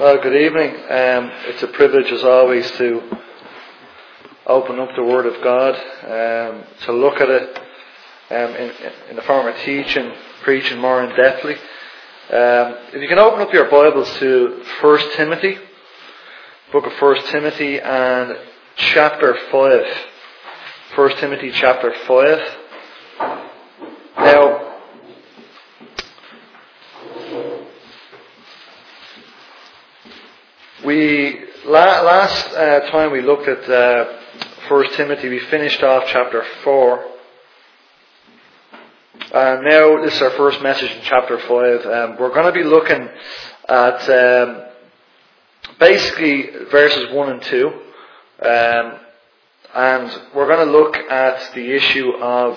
Well, good evening. It's a privilege as always to open up the Word of God, to look at it in the form of teaching, preaching more in depthly. If you can open up your Bibles to 1 Timothy, book of 1 Timothy and chapter 5. 1 Timothy chapter 5. Now, last time we looked at 1 Timothy, we finished off chapter 4. And now this is our first message in chapter 5. We're going to be looking at basically verses 1 and 2. And we're going to look at the issue of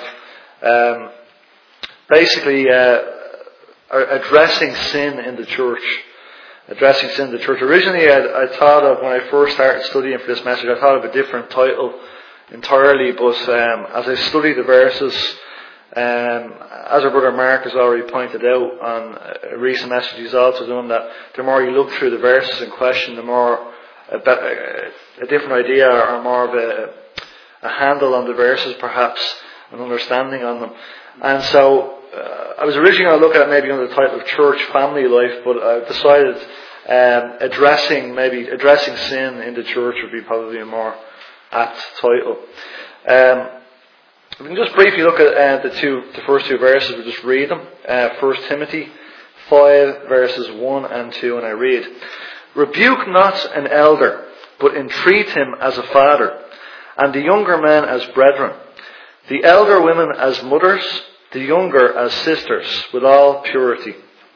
basically addressing sin in the church. Addressing sin in the church. Originally, I thought of, when I first started studying for this message, I thought of a different title entirely, but as I study the verses, as our brother Mark has already pointed out on a recent message he's also done, that the more you look through the verses in question, the more a different idea or more of a handle on the verses, perhaps, an understanding on them. And so I was originally going to look at it maybe under the title of Church Family Life, but I've decided addressing sin in the church would be probably a more apt title. We can just briefly look at the first two verses. We'll just read them. 1 Timothy 5 verses 1 and 2, and I read, "Rebuke not an elder, but entreat him as a father, and the younger men as brethren, the elder women as mothers, the younger as sisters, with all purity."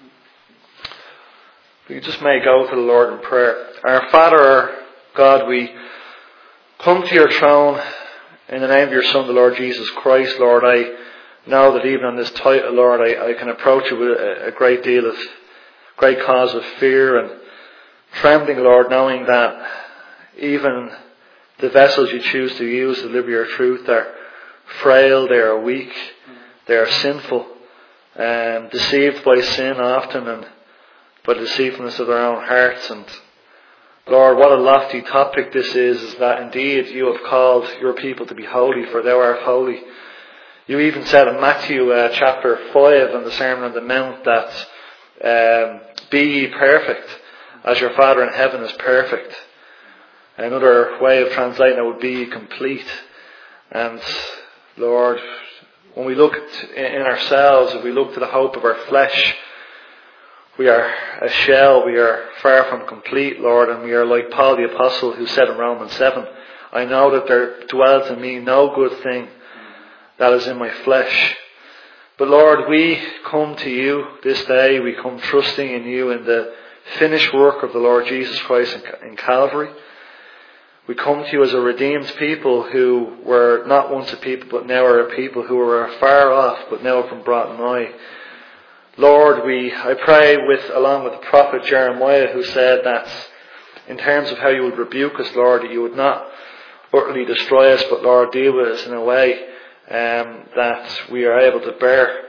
We just may go to the Lord in prayer. Our Father, our God, we come to your throne in the name of your Son, the Lord Jesus Christ. Lord, I know that even on this title, Lord, I can approach you with a great cause of fear and trembling, Lord, knowing that even the vessels you choose to use to deliver your truth are frail, they are weak, they are sinful, deceived by sin often and by the deceitfulness of their own hearts. And Lord, what a lofty topic this is that indeed you have called your people to be holy, for thou art holy. You even said in Matthew chapter 5 on the Sermon on the Mount that be ye perfect as your Father in heaven is perfect. Another way of translating it would be complete. And Lord, when we look in ourselves, if we look to the hope of our flesh, we are a shell, we are far from complete, Lord, and we are like Paul the Apostle, who said in Romans 7, "I know that there dwells in me no good thing that is in my flesh." But Lord, we come to you this day, we come trusting in you, in the finished work of the Lord Jesus Christ in Calvary. We come to you as a redeemed people who were not once a people, but now are a people who were far off, but now have been brought nigh. Lord, I pray along with the prophet Jeremiah, who said that in terms of how you would rebuke us, Lord, that you would not utterly destroy us, but Lord, deal with us in a way that we are able to bear.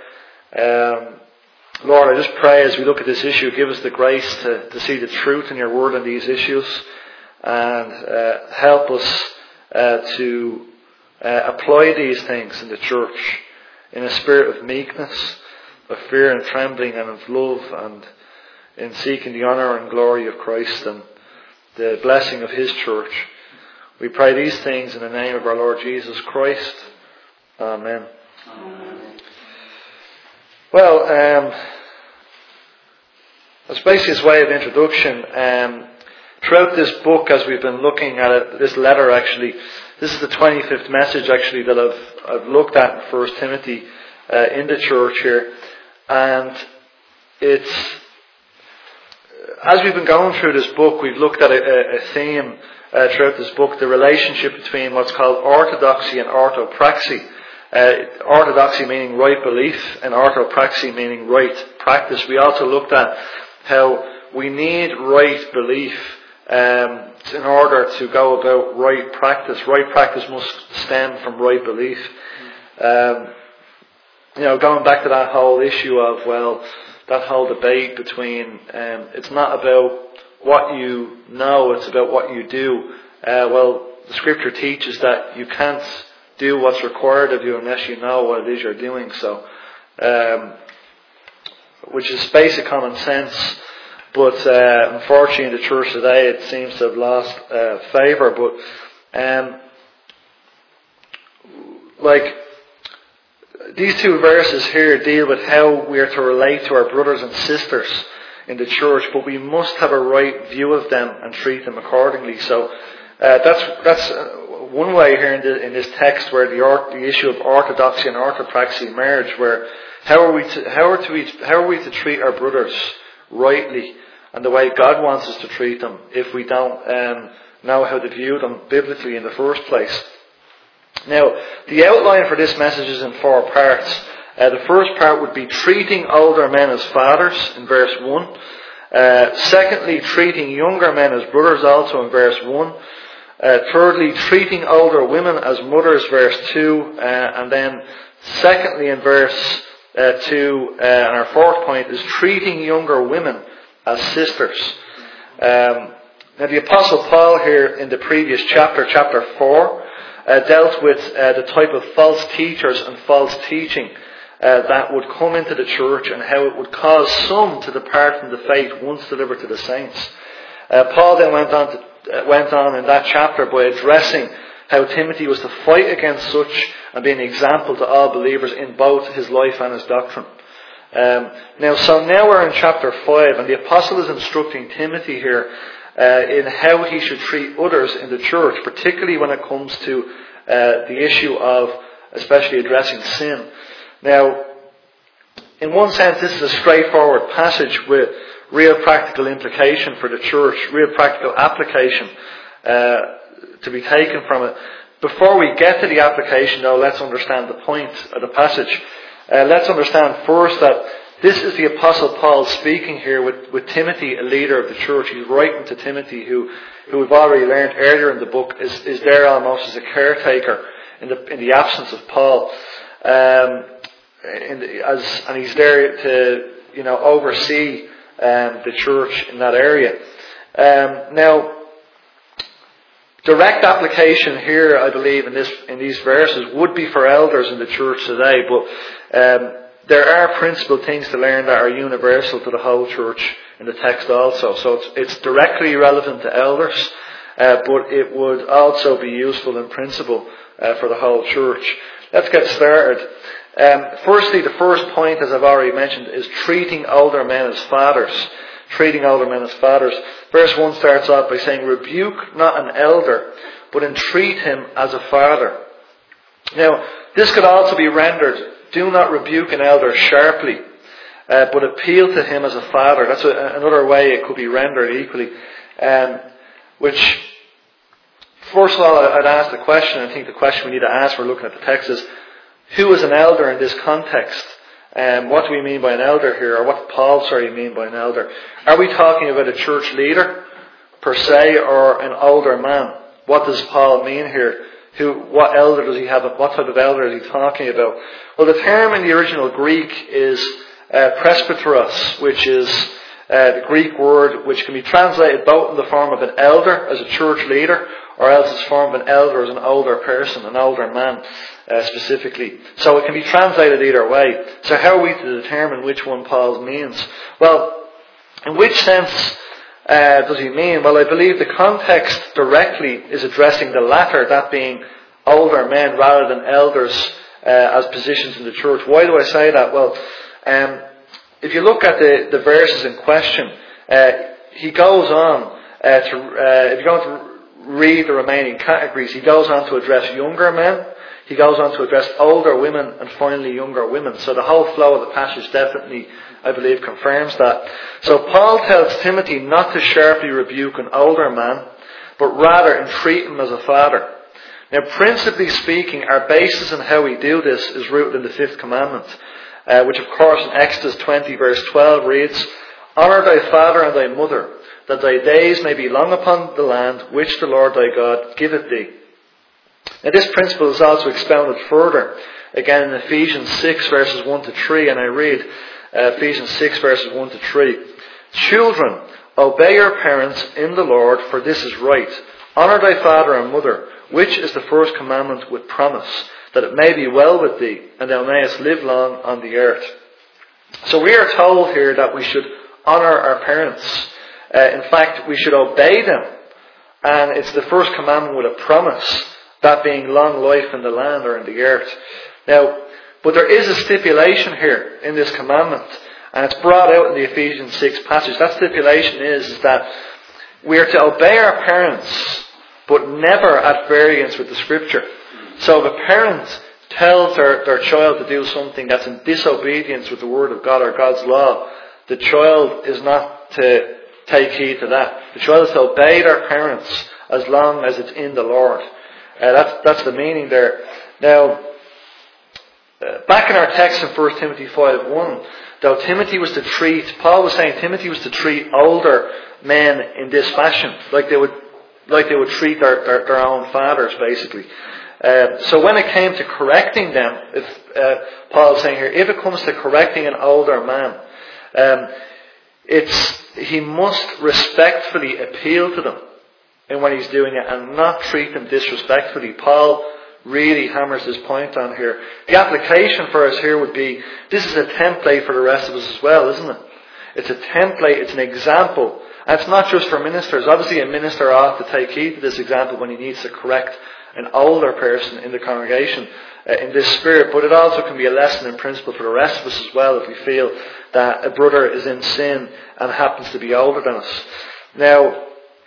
Lord, I just pray as we look at this issue, give us the grace to see the truth in your word on these issues, and help us to apply these things in the church in a spirit of meekness, of fear and trembling, and of love, and in seeking the honour and glory of Christ and the blessing of his church. We pray these things in the name of our Lord Jesus Christ. Amen. Amen. Well, as basically this way of introduction, throughout this book, as we've been looking at it, this letter actually, this is the 25th message actually that I've looked at in 1 Timothy in the church here. And it's, as we've been going through this book, we've looked at a theme throughout this book, the relationship between what's called orthodoxy and orthopraxy. Orthodoxy meaning right belief, and orthopraxy meaning right practice. We also looked at how we need right belief in order to go about right practice. Right practice must stem from right belief. Going back to that whole issue of, that whole debate between, it's not about what you know, it's about what you do. Well, the scripture teaches that you can't do what's required of you unless you know what it is you're doing. So, which is basic common sense, but unfortunately in the church today it seems to have lost favour. But like these two verses here deal with how we are to relate to our brothers and sisters in the church, but we must have a right view of them and treat them accordingly. So that's one way here in this text where the issue of orthodoxy and orthopraxy merge. Where how are we to treat our brothers rightly and the way God wants us to treat them if we don't know how to view them biblically in the first place. Now, the outline for this message is in 4 parts. The first part would be treating older men as fathers in verse 1. Secondly, treating younger men as brothers also in verse 1. Thirdly, treating older women as mothers, verse 2. And then secondly in verse 2, and our fourth point is treating younger women as sisters. Now the Apostle Paul here in the previous chapter 4, dealt with the type of false teachers and false teaching that would come into the church and how it would cause some to depart from the faith once delivered to the saints. Paul then went on in that chapter by addressing how Timothy was to fight against such and be an example to all believers in both his life and his doctrine. Now we're in chapter 5, and the apostle is instructing Timothy here in how he should treat others in the church, particularly when it comes to the issue of especially addressing sin. Now, in one sense, this is a straightforward passage with real practical implication for the church, real practical application to be taken from it. Before we get to the application, though, let's understand the point of the passage. Let's understand first that this is the Apostle Paul speaking here with Timothy, a leader of the church. He's writing to Timothy, who we've already learned earlier in the book is there almost as a caretaker in the absence of Paul, and he's there to oversee the church in that area. Now, direct application here, I believe, in these verses would be for elders in the church today, but there are principal things to learn that are universal to the whole church in the text also. So it's directly relevant to elders, but it would also be useful in principle for the whole church. Let's get started. Firstly, the first point, as I've already mentioned, is treating older men as fathers. Treating older men as fathers. Verse 1 starts off by saying, "Rebuke not an elder, but entreat him as a father." Now, this could also be rendered, "Do not rebuke an elder sharply, but appeal to him as a father." That's another way it could be rendered equally. Which, first of all, I'd ask the question, I think the question we need to ask, we're looking at the text, is, who is an elder in this context? What do we mean by an elder here, or what did Paul mean by an elder? Are we talking about a church leader, per se, or an older man? What does Paul mean here? What elder does he have? What type of elder is he talking about? Well, the term in the original Greek is presbyteros, which is the Greek word which can be translated both in the form of an elder as a church leader, or else it's form of an elder as an older person, an older man specifically. So it can be translated either way. So how are we to determine which one Paul means? Well, in which sense does he mean? Well, I believe the context directly is addressing the latter, that being older men rather than elders as positions in the church. Why do I say that? Well, if you look at the verses in question, he goes on if you're going to read the remaining categories, he goes on to address younger men, he goes on to address older women, and finally younger women. So the whole flow of the passage definitely, I believe, confirms that. So Paul tells Timothy not to sharply rebuke an older man, but rather entreat him as a father. Now, principally speaking, our basis on how we do this is rooted in the 5th commandment, which of course in Exodus 20 verse 12 reads, "Honour thy father and thy mother, that thy days may be long upon the land which the Lord thy God giveth thee." Now this principle is also expounded further, again in Ephesians 6 verses 1 to 3, and I read Ephesians 6 verses 1 to 3. "Children, Obey your parents in the Lord, for this is right. Honour thy father and mother, which is the first commandment with promise, that it may be well with thee, and thou mayest live long on the earth. So we are told here that we should honour our parents. In fact, we should obey them. And it's the first commandment with a promise, that being long life in the land or in the earth. Now, but there is a stipulation here in this commandment, and it's brought out in the Ephesians 6 passage. That stipulation is that we are to obey our parents, but never at variance with the Scripture. So if a parent tells their child to do something that's in disobedience with the Word of God or God's law, the child is not to take heed to that. The child is to obey their parents as long as it's in the Lord. That's the meaning there. Now, back in our text in 1 Timothy 5:1, though Paul was saying Timothy was to treat older men in this fashion, like they would treat their own fathers, basically. So when it came to correcting them, Paul is saying here, if it comes to correcting an older man, he must respectfully appeal to them in when he's doing it and not treat them disrespectfully. Paul really hammers this point on here. The application for us here would be, this is a template for the rest of us as well, isn't it? It's a template, it's an example. And it's not just for ministers. Obviously a minister ought to take heed to this example when he needs to correct an older person in the congregation in this spirit. But it also can be a lesson in principle for the rest of us as well if we feel that a brother is in sin and happens to be older than us. Now,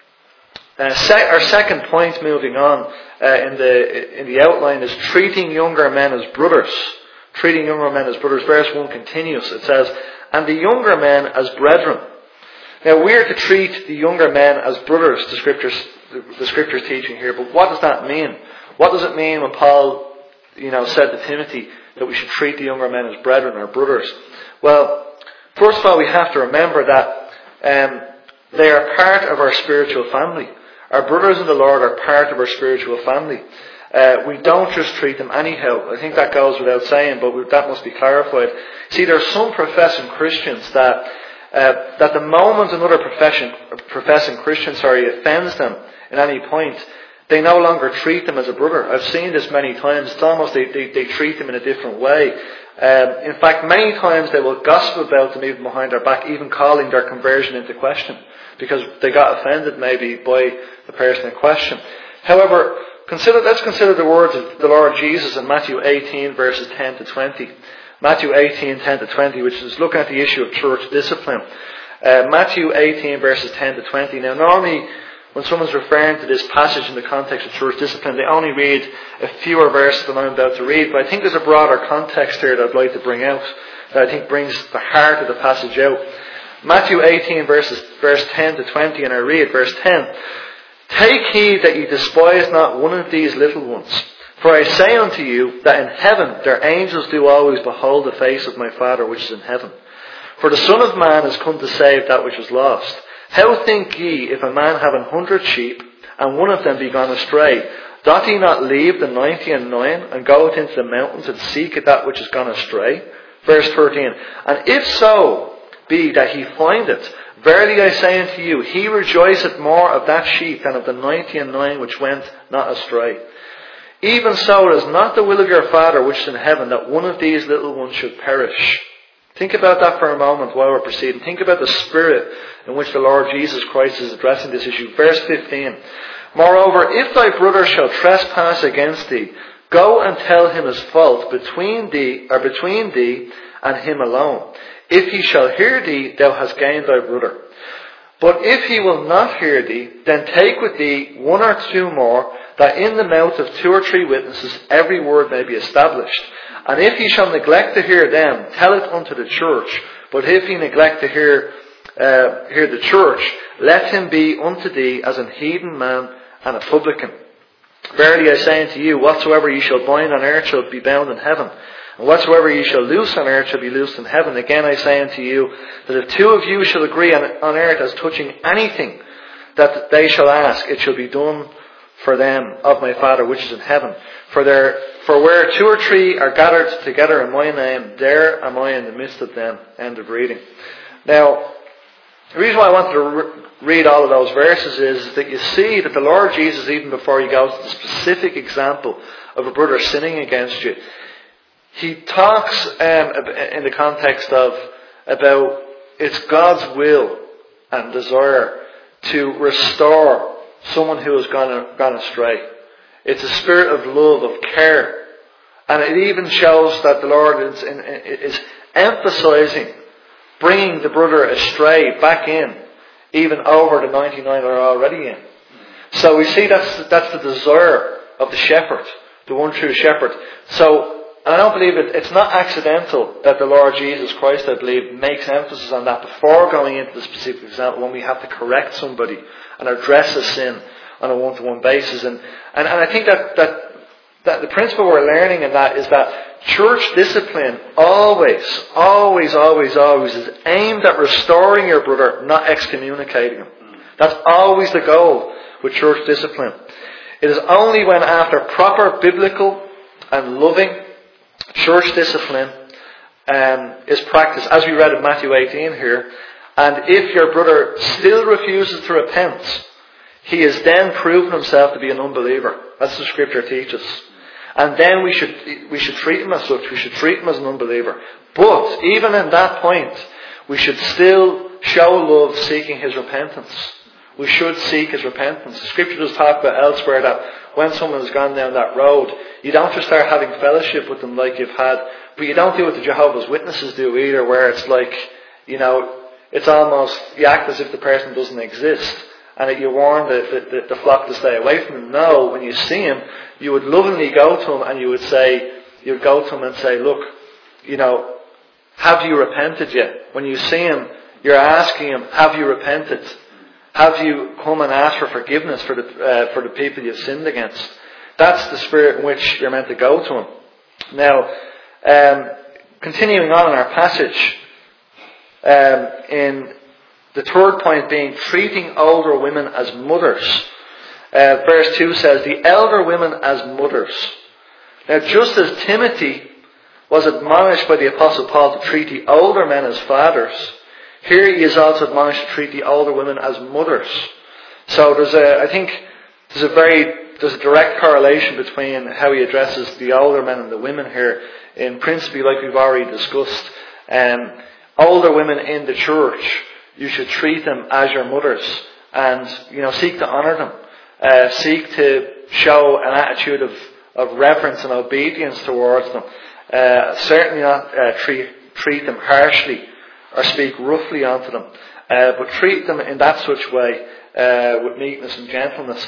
our second point moving on in the outline is treating younger men as brothers. Treating younger men as brothers. Verse 1 continues. It says, and the younger men as brethren. Now we are to treat the younger men as brothers, the Scripture's teaching here. But what does that mean? What does it mean when Paul, said to Timothy that we should treat the younger men as brethren or brothers? Well, first of all, we have to remember that they are part of our spiritual family. Our brothers in the Lord are part of our spiritual family. We don't just treat them anyhow. I think that goes without saying, but that must be clarified. See, there are some professing Christians that the moment another professing Christian offends them at any point, they no longer treat them as a brother. I've seen this many times. It's almost they treat them in a different way. In fact, many times they will gossip about them even behind their back, even calling their conversion into question, because they got offended maybe by the person in question. However, let's consider the words of the Lord Jesus in Matthew 18 verses 10 to 20. Matthew 18, 10 to 20, which is looking at the issue of church discipline. Matthew 18 verses 10 to 20. Now normally when someone's referring to this passage in the context of church discipline, they only read a fewer verses than I'm about to read, but I think there's a broader context here that I'd like to bring out, that I think brings the heart of the passage out. Matthew 18 verse 10 to 20, and I read verse 10. Take heed that ye despise not one of these little ones. For I say unto you that in heaven their angels do always behold the face of my Father which is in heaven. For the Son of Man is come to save that which was lost. How think ye, if a man have 100 sheep, and one of them be gone astray, doth he not leave the 99 and goeth into the mountains and seeketh that which is gone astray? Verse 13. And if so be that he find it, verily I say unto you, he rejoiceth more of that sheep than of the 99 which went not astray. Even so it is not the will of your Father which is in heaven that one of these little ones should perish. Think about that for a moment while we're proceeding. Think about the spirit in which the Lord Jesus Christ is addressing this issue. Verse 15. Moreover, if thy brother shall trespass against thee, go and tell him his fault between thee and him alone. If he shall hear thee, thou hast gained thy brother. But if he will not hear thee, then take with thee one or two more, that in the mouth of 2 or 3 witnesses every word may be established. And if he shall neglect to hear them, tell it unto the church. But if he neglect to hear the church, let him be unto thee as an heathen man and a publican. Verily I say unto you, whatsoever ye shall bind on earth shall be bound in heaven, and whatsoever ye shall loose on earth shall be loosed in heaven. Again I say unto you, that if 2 of you shall agree on earth as touching anything that they shall ask, it shall be done for them of my Father which is in heaven. For where 2 or 3 are gathered together in my name, there am I in the midst of them. End of reading. Now, The reason why I wanted to read all of those verses is that you see that the Lord Jesus, even before he goes to the specific example of a brother sinning against you, he talks in the context of about it's God's will and desire to restore someone who has gone astray. It's a spirit of love, of care. And it even shows that the Lord is emphasizing bringing the brother astray back in, even over the 99 that are already in. So we see that's the desire of the shepherd, the one true shepherd. So, and I don't believe it's not accidental that the Lord Jesus Christ, I believe, makes emphasis on that before going into the specific example when we have to correct somebody and address a sin on a one-to-one basis. And I think that the principle we're learning in that is that church discipline always is aimed at restoring your brother, not excommunicating him. That's always the goal with church discipline. It is only when after proper biblical and loving church discipline is practiced, as we read in Matthew 18 here, and if your brother still refuses to repent, he has then proven himself to be an unbeliever. That's what Scripture teaches. And then we should treat him as such. We should treat him as an unbeliever. But even in that point, we should still show love seeking his repentance. We should seek his repentance. The Scripture does talk about elsewhere that when someone has gone down that road, you don't just start having fellowship with them like you've had, but you don't do what the Jehovah's Witnesses do either, where it's like, it's almost, you act as if the person doesn't exist. And that you warn the flock to stay away from him. No, when you see him, you would lovingly go to him and you'd go to him and say, look, have you repented yet? When you see him, you're asking him, have you repented? Have you come and asked for forgiveness for the people you've sinned against? That's the spirit in which you're meant to go to him. Now, continuing on in our passage, in the third point being treating older women as mothers. Verse 2 says, the elder women as mothers. Now, just as Timothy was admonished by the Apostle Paul to treat the older men as fathers, here he is also admonished to treat the older women as mothers. So there's a direct correlation between how he addresses the older men and the women here, in principle, like we've already discussed. Older women in the church, you should treat them as your mothers and, seek to honour them. Seek to show an attitude of reverence and obedience towards them. Certainly not treat them harshly or speak roughly onto them. But treat them in that such way with meekness and gentleness.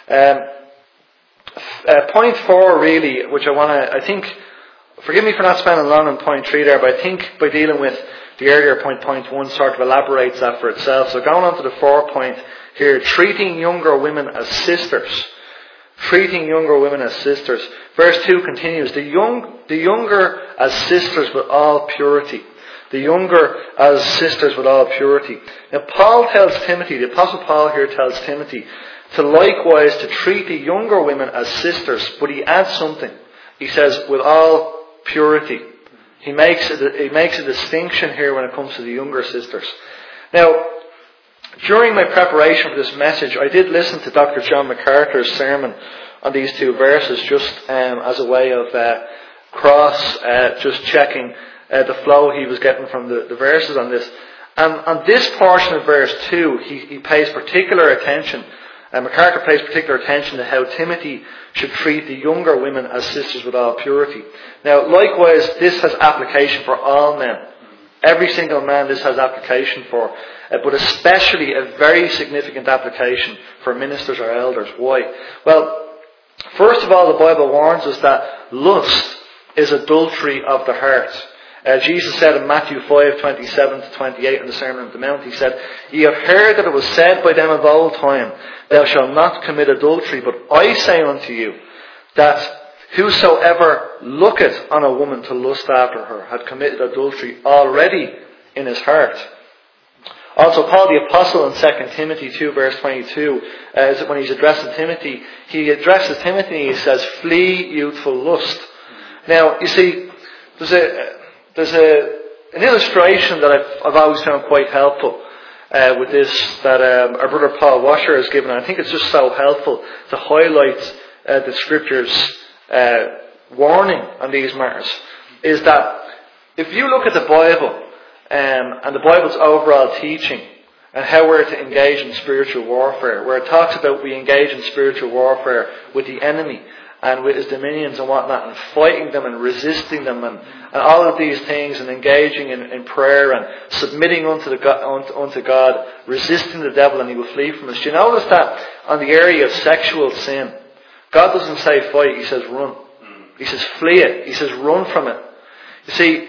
Point 4 really, which I think, forgive me for not spending long on point 3 there, but I think by dealing with the earlier point 1 sort of elaborates that for itself. So going on to the 4th point here, treating younger women as sisters. Treating younger women as sisters. Verse 2 continues, the younger as sisters with all purity. The younger as sisters with all purity. Now Paul tells Timothy, the Apostle Paul here tells Timothy, to likewise to treat the younger women as sisters, but he adds something. He says, with all purity. He makes a distinction here when it comes to the younger sisters. Now, during my preparation for this message, I did listen to Dr. John MacArthur's sermon on these two verses, just as a way of just checking the flow he was getting from the verses on this. And on this portion of verse 2, he pays particular attention. MacArthur pays particular attention to how Timothy should treat the younger women as sisters with all purity. Now, likewise, this has application for all men. Every single man this has application for. But especially a very significant application for ministers or elders. Why? Well, first of all, the Bible warns us that lust is adultery of the heart. Jesus said in Matthew 5:27-28 in the Sermon on the Mount, he said, ye have heard that it was said by them of old time, thou shalt not commit adultery, but I say unto you, that whosoever looketh on a woman to lust after her had committed adultery already in his heart. Also, Paul the Apostle in 2 Timothy 2 verse 22, when he's addressing Timothy, he addresses Timothy and he says, flee youthful lust. Now, you see, there's an illustration that I've always found quite helpful. with this that our brother Paul Washer has given. I think it's just so helpful to highlight the Scripture's warning on these matters. Is that if you look at the Bible and the Bible's overall teaching and how we're to engage in spiritual warfare, where it talks about we engage in spiritual warfare with the enemy and with his dominions and whatnot, and fighting them and resisting them and all of these things, and engaging in prayer and submitting unto God, resisting the devil and he will flee from us. Do you notice that on the area of sexual sin, God doesn't say fight, he says run. He says flee it. He says run from it. You see,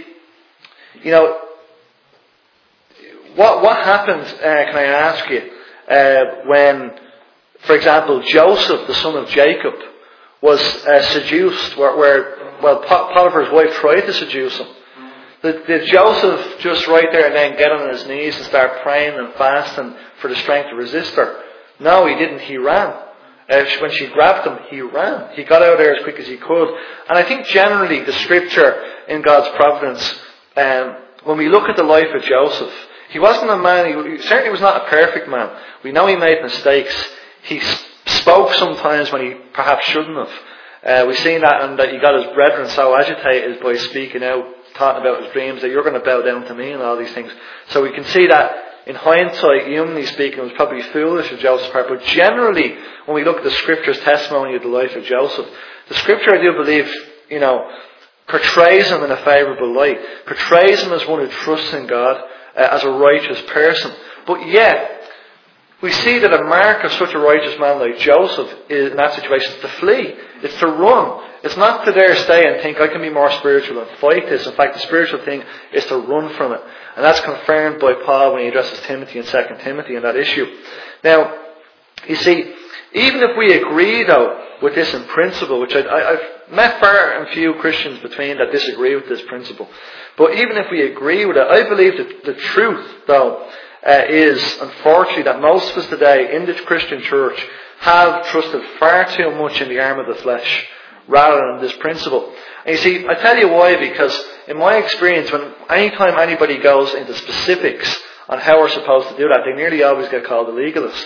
what happens, can I ask you, when, for example, Joseph, the son of Jacob, was seduced, where Potiphar's wife tried to seduce him. Did Joseph just right there and then get on his knees and start praying and fasting for the strength to resist her? No, he didn't. He ran. When she grabbed him, he ran. He got out there as quick as he could. And I think generally the Scripture in God's providence, when we look at the life of Joseph, he wasn't a man, he certainly was not a perfect man. We know he made mistakes. He spoke sometimes when he perhaps shouldn't have. We've seen that, and that he got his brethren so agitated by speaking out, talking about his dreams, that you're going to bow down to me and all these things. So we can see that in hindsight, humanly speaking, it was probably foolish of Joseph's part. But generally, when we look at the Scripture's testimony of the life of Joseph, the Scripture, I do believe, portrays him in a favourable light, portrays him as one who trusts in God, as a righteous person. But yet, we see that a mark of such a righteous man like Joseph in that situation is to flee. It's to run. It's not to dare stay and think I can be more spiritual and fight this. In fact, the spiritual thing is to run from it. And that's confirmed by Paul when he addresses Timothy in 2 Timothy on that issue. Now, you see, even if we agree though with this in principle, which I've met far and few Christians between that disagree with this principle, but even if we agree with it, I believe that the truth though is, unfortunately, that most of us today in the Christian church have trusted far too much in the arm of the flesh rather than this principle. And you see, I tell you why, because in my experience, anytime anybody goes into specifics on how we're supposed to do that, they nearly always get called a legalist.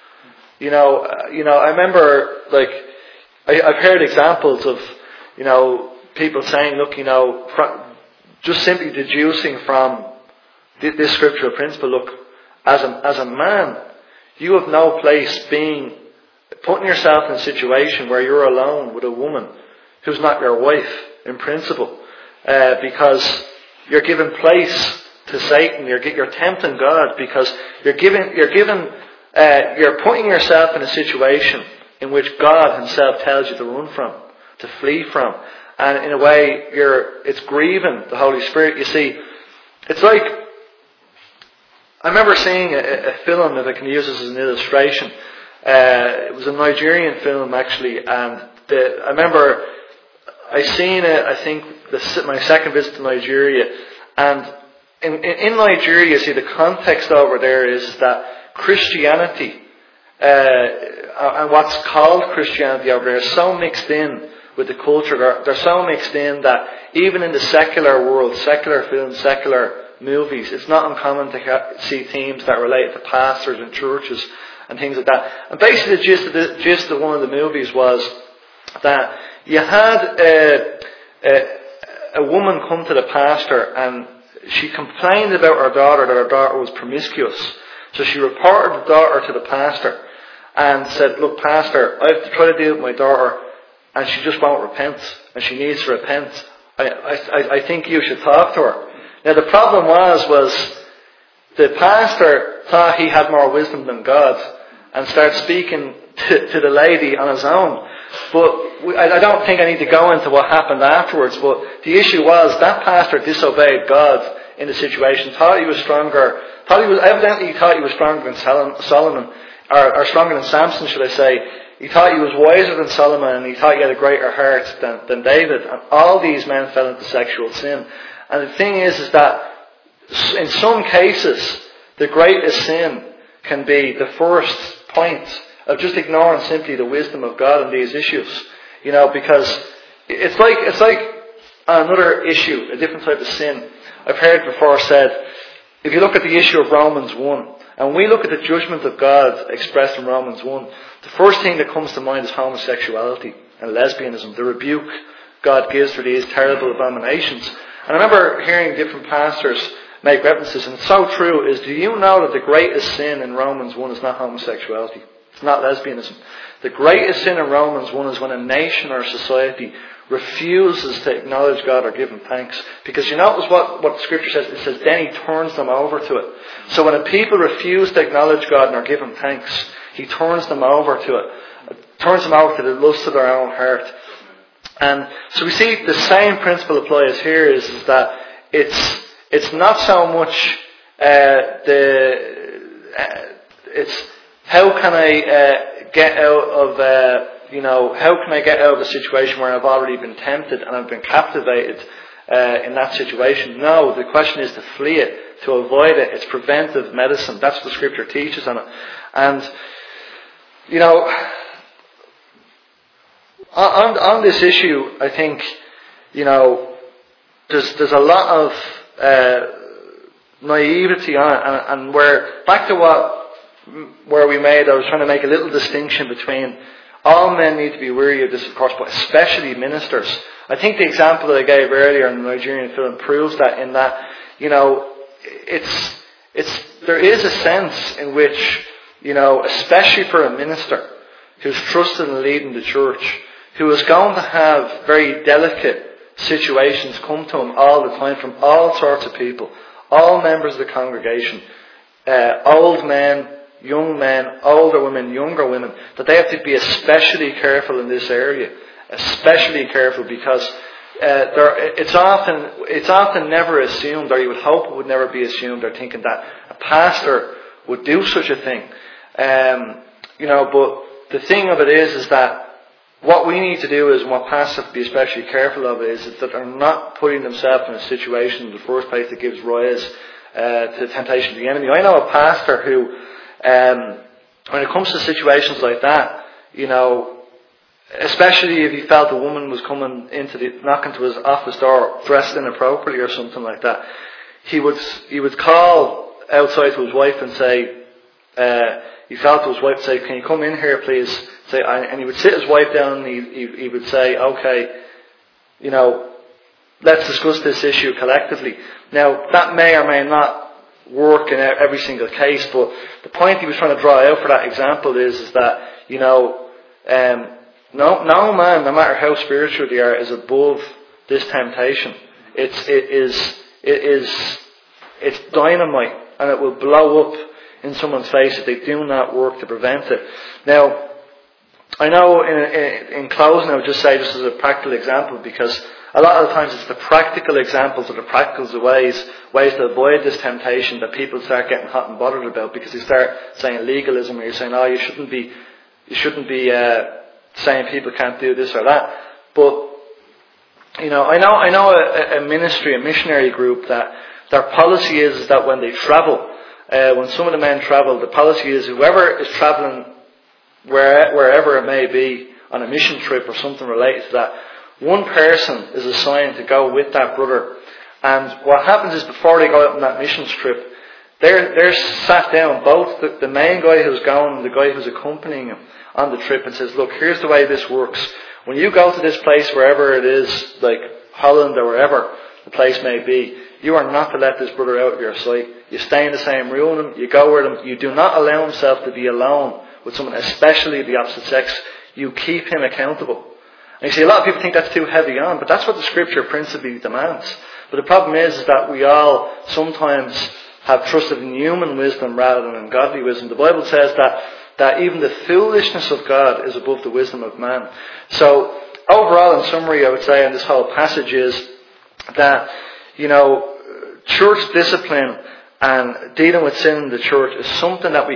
I remember, I've heard examples of, people saying, look, just simply deducing from this scriptural principle, look, as a man, you have no place putting yourself in a situation where you're alone with a woman who's not your wife, in principle, because you're giving place to Satan. You're tempting God because you're putting yourself in a situation in which God Himself tells you to run from, to flee from, and in a way, it's grieving the Holy Spirit. You see, it's like, I remember seeing a film, if I can use this as an illustration. It was a Nigerian film, actually, and I remember I seen it, I think, my second visit to Nigeria, and in Nigeria, you see, the context over there is that Christianity, and what's called Christianity over there, is so mixed in with the culture. They're so mixed in that even in the secular world, secular films, secular movies, it's not uncommon to see themes that relate to pastors and churches and things like that. And basically the gist of one of the movies was that you had a woman come to the pastor, and she complained about her daughter, that her daughter was promiscuous. So she reported the daughter to the pastor and said, look, pastor, I have to try to deal with my daughter and she just won't repent, and she needs to repent. I think you should talk to her. Now the problem was the pastor thought he had more wisdom than God and started speaking to the lady on his own. But I don't think I need to go into what happened afterwards, but the issue was that pastor disobeyed God in the situation, thought he was stronger, evidently thought he was stronger than Solomon, or stronger than Samson, should I say. He thought he was wiser than Solomon, and he thought he had a greater heart than David. And all these men fell into sexual sin. And the thing is that in some cases, the greatest sin can be the first point of just ignoring simply the wisdom of God on these issues. Because it's like another issue, a different type of sin. I've heard before said, if you look at the issue of Romans 1, And when we look at the judgment of God expressed in Romans 1, the first thing that comes to mind is homosexuality and lesbianism, the rebuke God gives for these terrible abominations. And I remember hearing different pastors make references, and it's so true, is do you know that the greatest sin in Romans 1 is not homosexuality? It's not lesbianism. The greatest sin in Romans 1 is when a nation or society refuses to acknowledge God or give Him thanks. Because you notice what the Scripture says. It says, then He turns them over to it. So when a people refuse to acknowledge God or give Him thanks, He turns them over to it. Turns them over to the lust of their own heart. And so we see the same principle applies here is that it's not so much it's how can I get out of how can I get out of a situation where I've already been tempted and I've been captivated in that situation? No, the question is to flee it, to avoid it. It's preventive medicine. That's what the Scripture teaches on it. And on this issue, I think there's a lot of naivety on it, and where back to where we made, I was trying to make a little distinction between all men need to be weary of this, of course, but especially ministers. I think the example that I gave earlier in the Nigerian film proves that, in that, there is a sense in which, especially for a minister who's trusted in leading the church, who is going to have very delicate situations come to him all the time from all sorts of people, all members of the congregation, old men, young men, older women, younger women, that they have to be especially careful in this area. Especially careful because it's often never assumed, or you would hope it would never be assumed, or thinking that a pastor would do such a thing. But the thing of it is that what we need to do is, and what pastors have to be especially careful of, is that they're not putting themselves in a situation in the first place that gives rise to the temptation of the enemy. I know a pastor who, when it comes to situations like that, especially if he felt a woman was coming knocking to his office door dressed inappropriately or something like that, he would call outside to his wife and say, he felt to his wife and say, "Can you come in here, please?" And he would sit his wife down and he would say, "Okay, let's discuss this issue collectively." Now, that may or may not work in every single case, but the point he was trying to draw out for that example is that, no man, no matter how spiritual they are, is above this temptation. It's dynamite, and it will blow up in someone's face if they do not work to prevent it. Now, I know in closing I would just say, just as a practical example, because a lot of the times it's the practical examples or the practical ways to avoid this temptation that people start getting hot and bothered about, because they start saying legalism, or you're saying, you shouldn't be saying people can't do this or that. But I know a missionary group that their policy is that when they travel, when some of the men travel, the policy is whoever is travelling wherever it may be on a mission trip or something related to that, one person is assigned to go with that brother. And what happens is, before they go out on that missions trip, they're sat down, both the main guy who's going and the guy who's accompanying him on the trip, and says, "Look, here's the way this works. When you go to this place, wherever it is, like Holland or wherever the place may be, you are not to let this brother out of your sight. You stay in the same room with him, you go with him, you do not allow himself to be alone with someone, especially the opposite sex. You keep him accountable." And you see, a lot of people think that's too heavy on, but that's what the Scripture principally demands. But the problem is that we all sometimes have trusted in human wisdom rather than in godly wisdom. The Bible says that even the foolishness of God is above the wisdom of man. So, overall, in summary, I would say in this whole passage is that, church discipline and dealing with sin in the church is something that we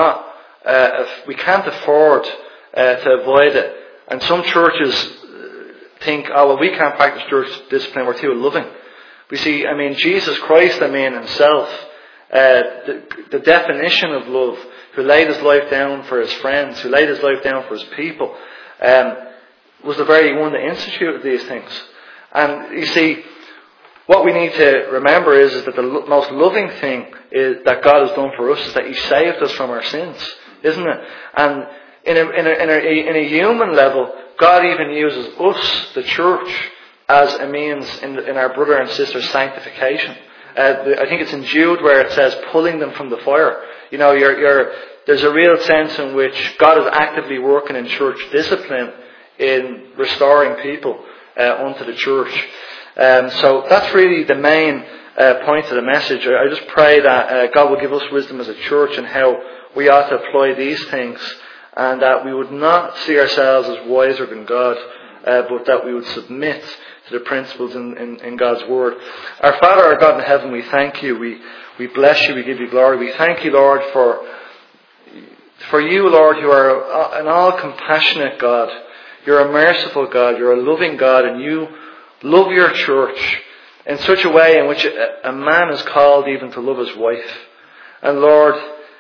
can't afford to avoid it. And some churches think, we can't practice church discipline, we're too loving. We see, Jesus Christ, himself, the definition of love, who laid his life down for his friends, who laid his life down for his people, was the very one that instituted these things. And you see, what we need to remember is that the most loving thing that God has done for us is that He saved us from our sins, isn't it? And in a human level, God even uses us, the church, as a means in our brother and sister's sanctification. I think it's in Jude where it says pulling them from the fire. You know, there's a real sense in which God is actively working in church discipline in restoring people unto the church. So that's really the main point of the message. I just pray that God will give us wisdom as a church and how we ought to apply these things, and that we would not see ourselves as wiser than God, but that we would submit to the principles in God's Word. Our Father, our God in heaven, we thank you. We bless you. We give you glory. We thank you, Lord, for you, Lord, who are an all-compassionate God. You're a merciful God. You're a loving God, and you love your church in such a way in which a man is called even to love his wife. And Lord,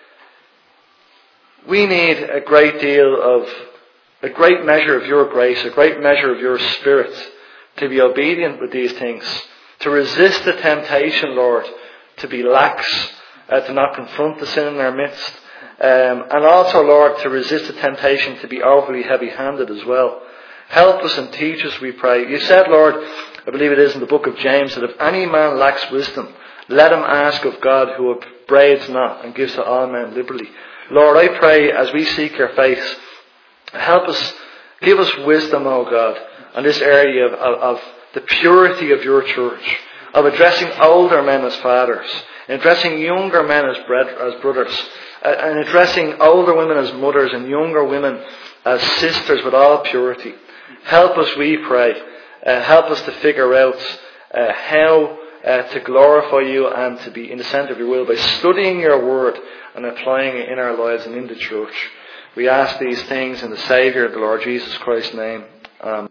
we need a great measure of your grace, a great measure of your Spirit to be obedient with these things, to resist the temptation, Lord, to be lax, to not confront the sin in our midst, and also, Lord, to resist the temptation to be overly heavy-handed as well. Help us and teach us, we pray. You said, Lord, I believe it is in the book of James, that if any man lacks wisdom, let him ask of God, who upbraids not and gives to all men liberally. Lord, I pray as we seek your face, help us, give us wisdom, O God, on this area of the purity of your church, of addressing older men as fathers, addressing younger men as brothers, and addressing older women as mothers and younger women as sisters with all purity. Help us, we pray. Help us to figure out how to glorify you and to be in the centre of your will by studying your word and applying it in our lives and in the church. We ask these things in the Saviour of the Lord Jesus Christ's name. Amen.